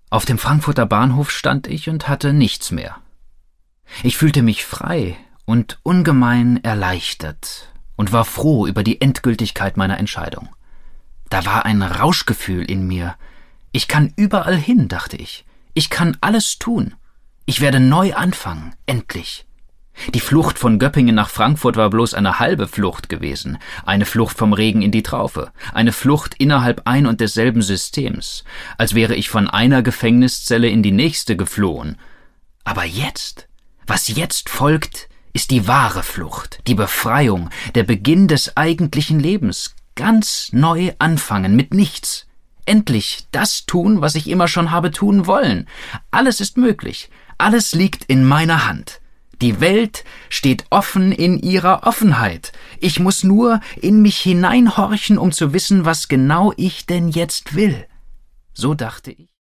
Auf dem Frankfurter Bahnhof stand ich und hatte nichts mehr. Ich fühlte mich frei und ungemein erleichtert und war froh über die Endgültigkeit meiner Entscheidung. Da war ein Rauschgefühl in mir. Ich kann überall hin, dachte ich. Ich kann alles tun. Ich werde neu anfangen, endlich. Die Flucht von Göppingen nach Frankfurt war bloß eine halbe Flucht gewesen, eine Flucht vom Regen in die Traufe, eine Flucht innerhalb ein und desselben Systems, als wäre ich von einer Gefängniszelle in die nächste geflohen. Aber jetzt, was jetzt folgt, ist die wahre Flucht, die Befreiung, der Beginn des eigentlichen Lebens, ganz neu anfangen mit nichts. Endlich das tun, was ich immer schon habe tun wollen. Alles ist möglich, alles liegt in meiner Hand. Die Welt steht offen in ihrer Offenheit. Ich muss nur in mich hineinhorchen, um zu wissen, was genau ich denn jetzt will. So dachte ich.